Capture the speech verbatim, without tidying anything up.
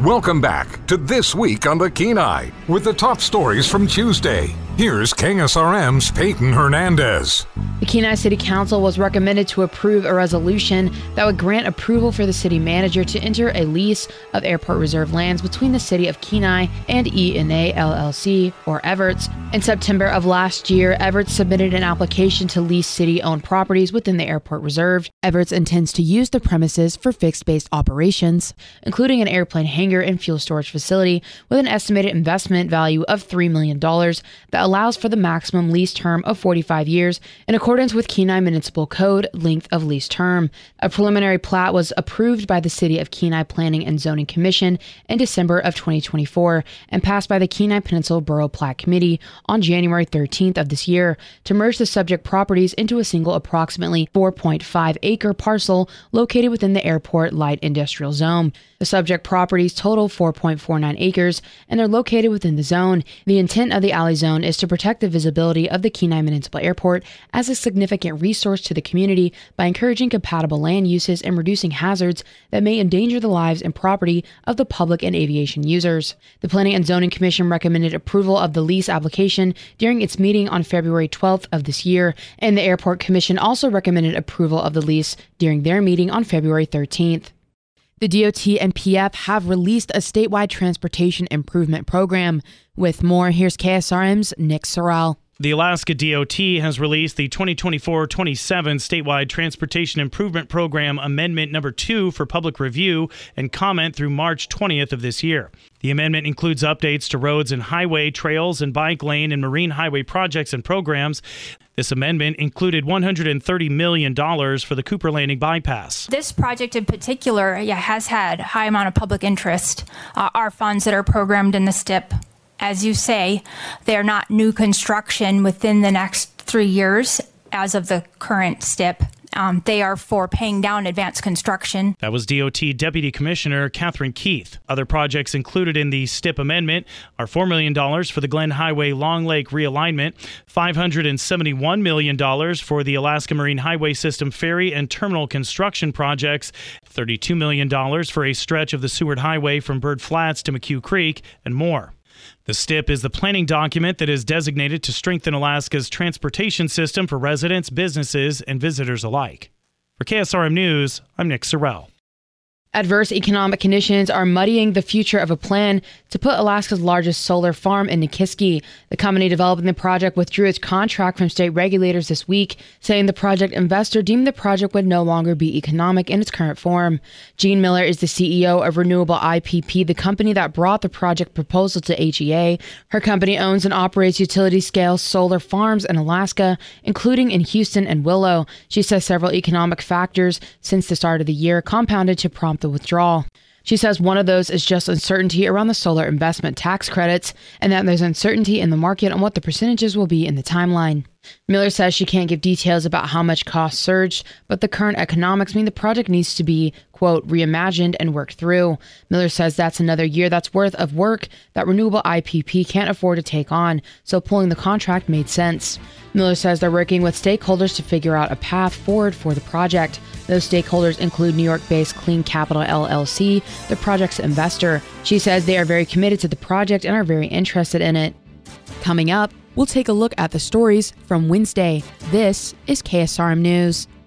Welcome back to This Week on the Kenai with the top stories from Tuesday. Here's K S R M's Peyton Hernandez. The Kenai City Council was recommended to approve a resolution that would grant approval for the city manager to enter a lease of airport reserve lands between the city of Kenai and E and A L L C, or Everts. In September of last year, Everts submitted an application to lease city-owned properties within the airport reserve. Everts intends to use the premises for fixed-based operations, including an airplane hangar and fuel storage facility with an estimated investment value of three million dollars that allows for the maximum lease term of forty-five years in accordance with Kenai Municipal Code length of lease term. A preliminary plat was approved by the City of Kenai Planning and Zoning Commission in December of twenty twenty-four and passed by the Kenai Peninsula Borough Plat Committee on January thirteenth of this year to merge the subject properties into a single approximately four point five acre parcel located within the airport light industrial zone. The subject properties total four point four nine acres and are located within the zone. The intent of the alley zone is to protect the visibility of the Kenai Municipal Airport as a significant resource to the community by encouraging compatible land uses and reducing hazards that may endanger the lives and property of the public and aviation users. The Planning and Zoning Commission recommended approval of the lease application during its meeting on February twelfth of this year, and the Airport Commission also recommended approval of the lease during their meeting on February thirteenth. The D O T and P F have released a statewide transportation improvement program. With more, here's K S R M's Nick Sorrell. The Alaska D O T has released the twenty twenty-four twenty-seven Statewide Transportation Improvement Program Amendment Number two for public review and comment through March twentieth of this year. The amendment includes updates to roads and highway, trails and bike lane and marine highway projects and programs. This amendment included one hundred thirty million dollars for the Cooper Landing bypass. This project in particular yeah, has had a high amount of public interest. Uh, our funds that are programmed in the S T I P, as you say, they're not new construction within the next three years as of the current S T I P. Um, they are for paying down advanced construction. That was D O T Deputy Commissioner Catherine Keith. Other projects included in the S T I P amendment are four million dollars for the Glen Highway Long Lake realignment, five hundred seventy-one million dollars for the Alaska Marine Highway System ferry and terminal construction projects, thirty-two million dollars for a stretch of the Seward Highway from Bird Flats to McHugh Creek, and more. The S T I P is the planning document that is designated to strengthen Alaska's transportation system for residents, businesses, and visitors alike. For K S R M News, I'm Nick Sorrell. Adverse economic conditions are muddying the future of a plan to put Alaska's largest solar farm in Nikiski. The company developing the project withdrew its contract from state regulators this week, saying the project investor deemed the project would no longer be economic in its current form. Jean Miller is the C E O of Renewable I P P, the company that brought the project proposal to H E A. Her company owns and operates utility-scale solar farms in Alaska, including in Houston and Willow. She says several economic factors since the start of the year compounded to prompt the withdrawal. She says one of those is just uncertainty around the solar investment tax credits, and that there's uncertainty in the market on what the percentages will be in the timeline. Miller says she can't give details about how much costs surged, but the current economics mean the project needs to be, quote, reimagined and worked through. Miller says that's another year that's worth of work that Renewable I P P can't afford to take on, so pulling the contract made sense. Miller says they're working with stakeholders to figure out a path forward for the project. Those stakeholders include New York-based Clean Capital L L C, the project's investor. She says they are very committed to the project and are very interested in it. Coming up, we'll take a look at the stories from Wednesday. This is K S R M News.